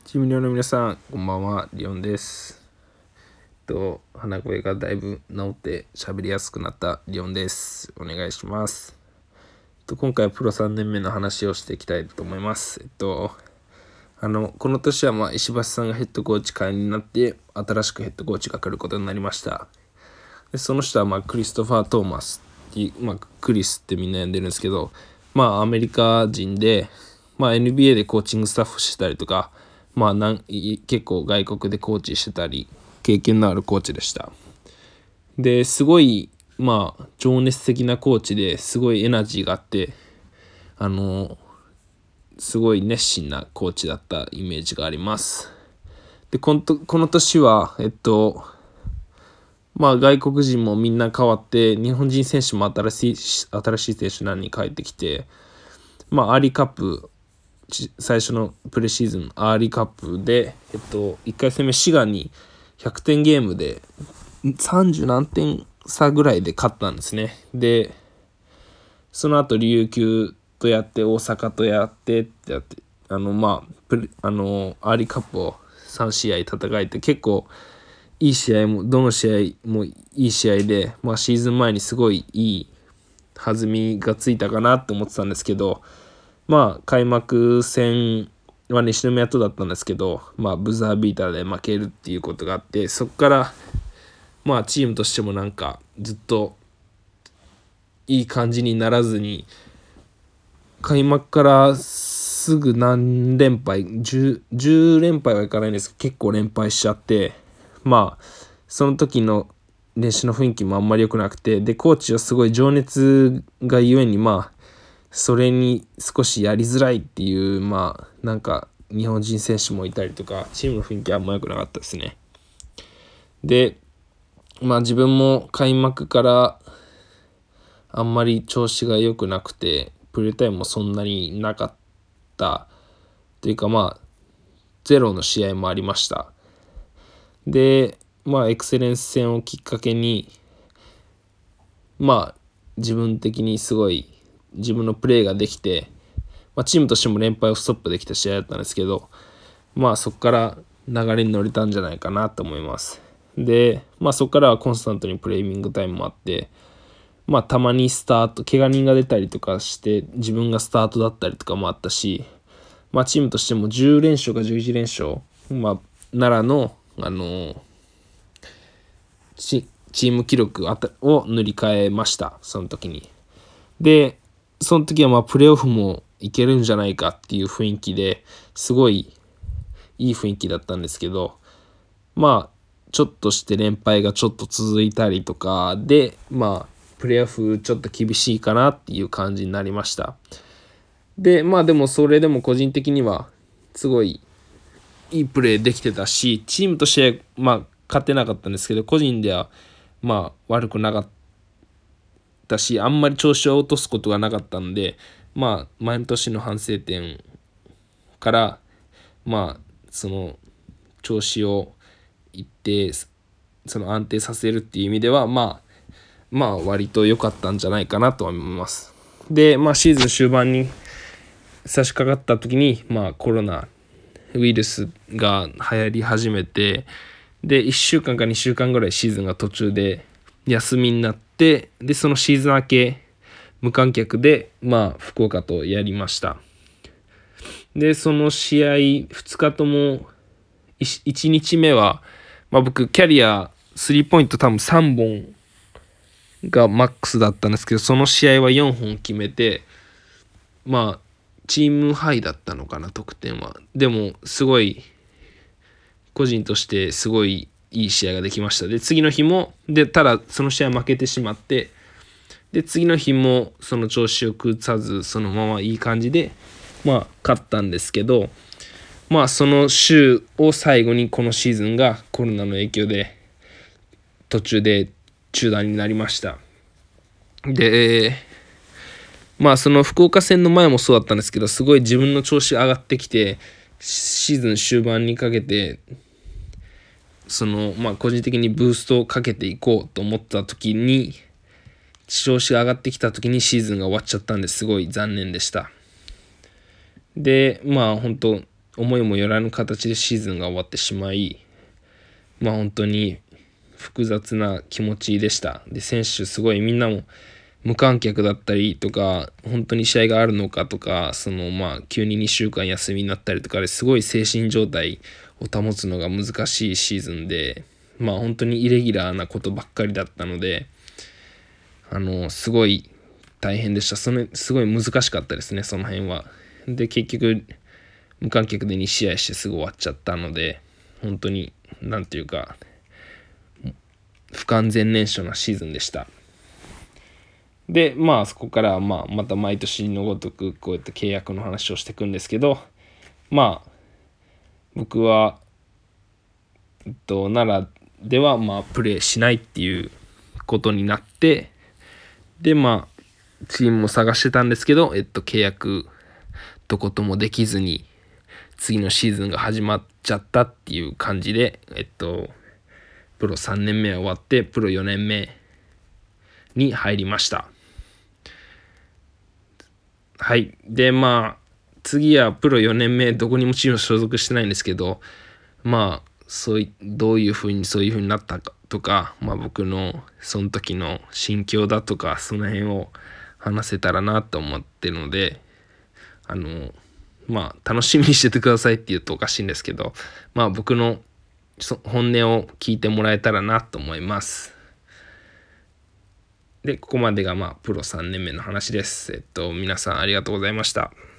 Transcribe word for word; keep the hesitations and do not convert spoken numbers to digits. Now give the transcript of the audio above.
チームリオの皆さん、こんばんは、リオンです。と鼻声がだいぶ治って喋りやすくなったリオンです。お願いします。と今回はプロさんねんめの話をしていきたいと思います。えっとあのこの年はまあ石橋さんがヘッドコーチ会員になって新しくヘッドコーチが来ることになりました。でその人はまあクリストファー・トーマスっていう、まあ、クリスってみんな呼んでるんですけど、まあアメリカ人で、まあ、エヌビーエー でコーチングスタッフしてたりとか、まあなん結構外国でコーチしてたり経験のあるコーチでした。ですごいまあ情熱的なコーチですごいエナジーがあって、あのすごい熱心なコーチだったイメージがあります。でこのとこの年はえっとまあ外国人もみんな変わって日本人選手も新しい新しい選手何人帰ってきて、まあアーリーカップ最初のプレシーズンアーリーカップで、えっと、いっかい戦目滋賀にひゃくてんゲームでさんじゅう何点差ぐらいで勝ったんですね。でその後琉球とやって大阪とやってってやってあのまあプレあのアーリーカップをさん試合戦えて結構いい試合もどの試合もいい試合で、まあ、シーズン前にすごいいい弾みがついたかなって思ってたんですけど、まあ開幕戦は西宮とだったんですけど、まあブザービーターで負けるっていうことがあって、そこからまあチームとしてもなんかずっといい感じにならずに、開幕からすぐ何連敗 10, 10連敗はいかないんですけど結構連敗しちゃって、まあその時の練習の雰囲気もあんまり良くなくて、でコーチはすごい情熱がゆえにまあそれに少しやりづらいっていう、まあなんか日本人選手もいたりとかチームの雰囲気はあんま良くなかったですね。でまあ自分も開幕からあんまり調子が良くなくてプレータイムもそんなになかったというか、まあゼロの試合もありました。でまあエクセレンス戦をきっかけにまあ自分的にすごい自分のプレーができて、まあ、チームとしても連敗をストップできた試合だったんですけど、まあそこから流れに乗れたんじゃないかなと思います。でまあそこからはコンスタントにプレイミングタイムもあって、まあたまにスタート怪我人が出たりとかして自分がスタートだったりとかもあったし、まあチームとしてもじゅう連勝かじゅういち連勝、まあ奈良のあのチチーム記録を塗り替えましたその時に。でその時はまあプレーオフもいけるんじゃないかっていう雰囲気ですごいいい雰囲気だったんですけど、まあちょっとして連敗がちょっと続いたりとかで、まあプレーオフちょっと厳しいかなっていう感じになりました。でまあでもそれでも個人的にはすごいいいプレーできてたし、チームとしてまあ勝てなかったんですけど個人ではまあ悪くなかったし、あんまり調子を落とすことがなかったんで、まあ前の年の反省点からまあその調子を一定その安定させるっていう意味ではまあまあ割と良かったんじゃないかなと思います。でまあシーズン終盤に差し掛かった時にまあコロナウイルスが流行り始めて、でいっしゅうかんかにしゅうかんぐらいシーズンが途中で休みになって、でそのシーズン明け無観客でまあ福岡とやりました。でその試合ふつかともいちにちめは、まあ、僕キャリアスリーポイント多分さんぼんがマックスだったんですけど、その試合はよんほん決めて、まあチームハイだったのかな得点は。でもすごい個人としてすごいいい試合ができました。で次の日もでただその試合負けてしまって、で次の日もその調子を崩さずそのままいい感じでまあ勝ったんですけど、まあその週を最後にこのシーズンがコロナの影響で途中で中断になりました。でまあその福岡戦の前もそうだったんですけど、すごい自分の調子上がってきてシーズン終盤にかけてそのまあ個人的にブーストをかけていこうと思った時に調子が上がってきた時にシーズンが終わっちゃったんですごい残念でした。でまあ本当思いもよらぬ形でシーズンが終わってしまい、まあ本当に複雑な気持ちでした。で、選手すごいみんなも無観客だったりとか、本当に試合があるのかとか、そのまあ急ににしゅうかん休みになったりとかですごい精神状態を保つのが難しいシーズンで、まあ本当にイレギュラーなことばっかりだったので、あのすごい大変でした。それすごい難しかったですね、その辺は。で、結局無観客でに試合してすぐ終わっちゃったので、本当になんていうか不完全燃焼なシーズンでした。で、まあそこからまあまた毎年のごとくこうやって契約の話をしていくんですけど、まあ僕は、えっと、奈良ではまあプレーしないっていうことになって、でまあチームも探してたんですけど、えっと契約どこともできずに次のシーズンが始まっちゃったっていう感じで、えっとプロさんねんめ終わってプロよねんめに入りました。はい。でまあ次はプロよねんめどこにもチーム所属してないんですけど、まあそういどういうふうにそういうふうになったかとか、まあ僕のその時の心境だとかその辺を話せたらなと思ってるので、あのまあ楽しみにしててくださいって言うとおかしいんですけど、まあ僕の本音を聞いてもらえたらなと思います。でここまでがまあプロさんねんめの話です。えっと皆さんありがとうございました。